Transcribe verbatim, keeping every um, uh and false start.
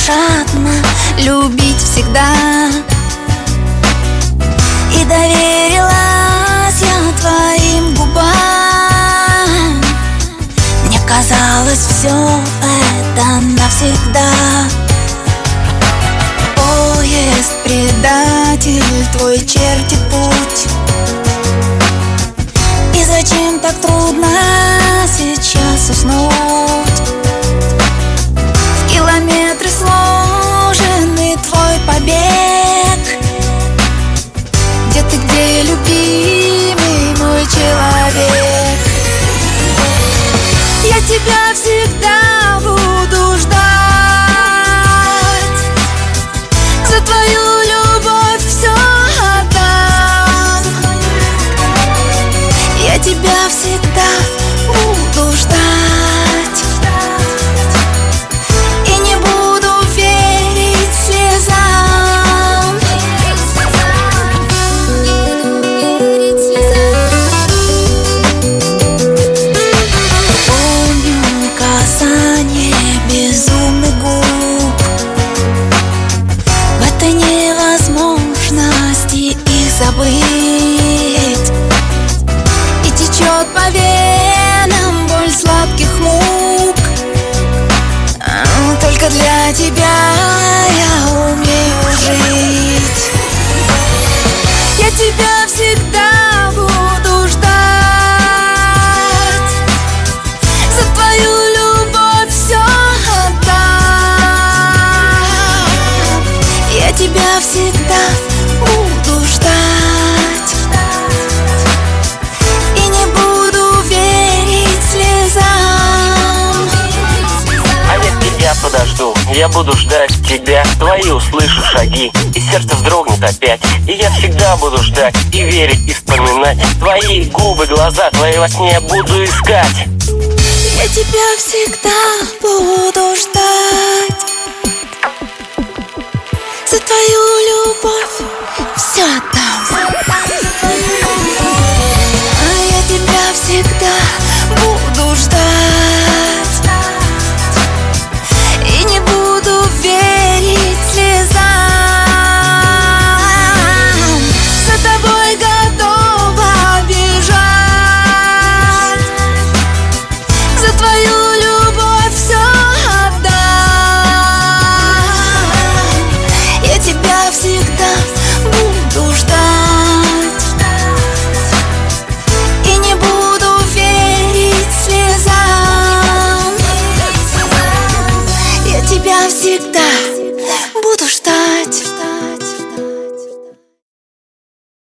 жадно любить всегда. И доверилась я твоим губам. Мне казалось, все это навсегда. Поезд предатель твой чертит путь. И зачем так трудно сейчас уснуть? В километры сложенный твой побег. Где ты, где, любимый мой человек? Я тебя всегда буду ждать. За твою любовь все отдам. Я тебя всегда буду ждать. И не буду верить слезам. Помню касание безумных губ. В этой невозможности их забыть. И течет по венам боль сладких мук. Только для тебя я умею жить. Я тебя всегда буду ждать. За твою любовь все отдам. Я тебя всегда буду ждать. И не буду верить слезам. А я тебя подожду, я буду ждать тебя. Твои услышу шаги, и сердце вздрогнет опять. И я всегда буду ждать, и верить, и вспоминать. Твои губы, глаза, твои во сне я буду искать. Я тебя всегда буду ждать. За твою любовь все отдам. А я тебя всегда буду ждать. И не буду верить слезам. За тобой готова бежать. За твою любовь все отдам. Я тебя всегда буду ждать. И не буду верить слезам. Я тебя всегда буду ждать.